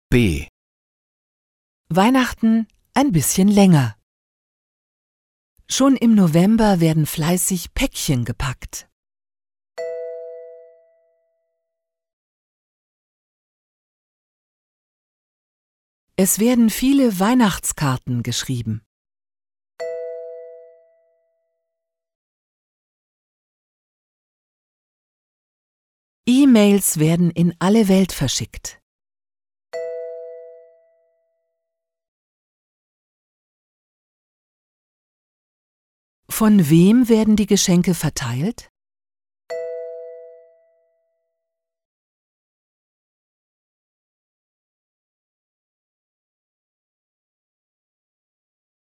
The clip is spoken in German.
B. Weihnachten ein bisschen länger. Schon im November werden fleißig Päckchen gepackt. Es werden viele Weihnachtskarten geschrieben. E-Mails werden in alle Welt verschickt. Von wem werden die Geschenke verteilt?